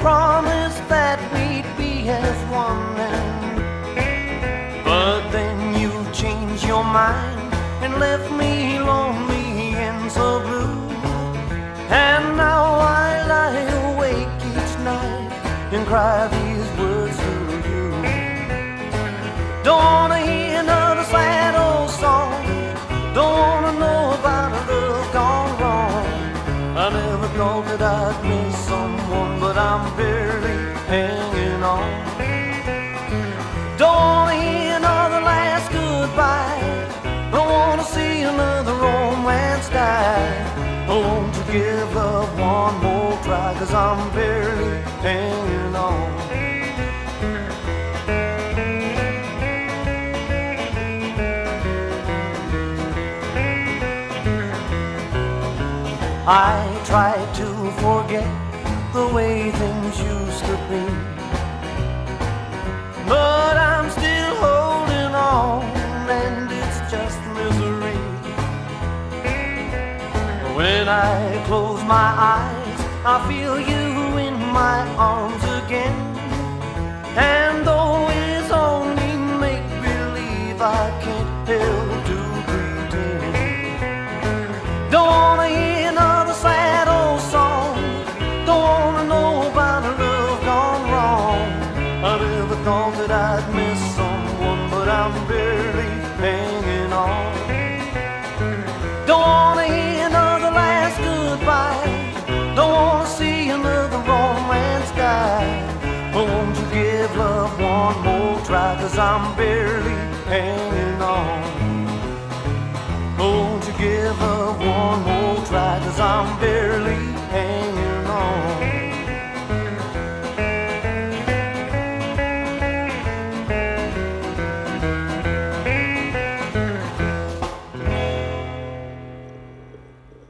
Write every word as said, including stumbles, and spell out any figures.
promised that we'd be as one, and but then you changed your mind and left me lonely and so blue. And now I lie awake each night and cry these words to you. Don't wanna hear another sad old song, don't wanna know about a love gone wrong. I never thought that I'd miss someone, but I'm barely hanging on. Don't wanna hear another last goodbye, don't wanna see another romance die. Oh, won't you give love one more try, 'cause I'm barely hanging on. I tried to forget the way things used to be, but I'm still holding on, and it's just misery. When I close my eyes, I feel you in my arms again, and though it's only make-believe, I can't help to pretend. Don't wanna hear another sad old song, don't wanna know about a love gone wrong. I never thought that I'd miss someone, but I'm barely hanging on. Don't wanna hear another last goodbye, don't wanna see another romance die. But won't you give love one more try, 'cause I'm barely